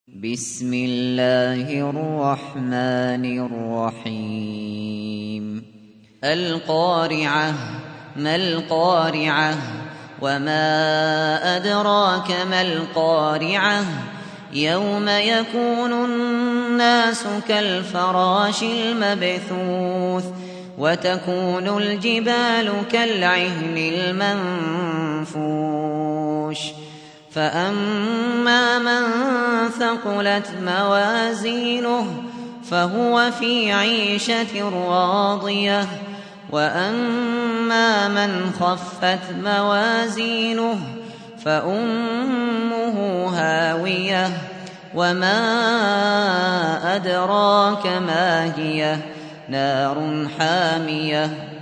بسم الله الرحمن الرحيم القارعة ما القارعة وما أدراك ما القارعة يوم يكون الناس كالفراش المبثوث وتكون الجبال كالعهن المنفوش فأما من ثقلت موازينه فهو في عيشة راضية وأما من خفت موازينه فأمه هاوية وما أدراك ما هي نار حامية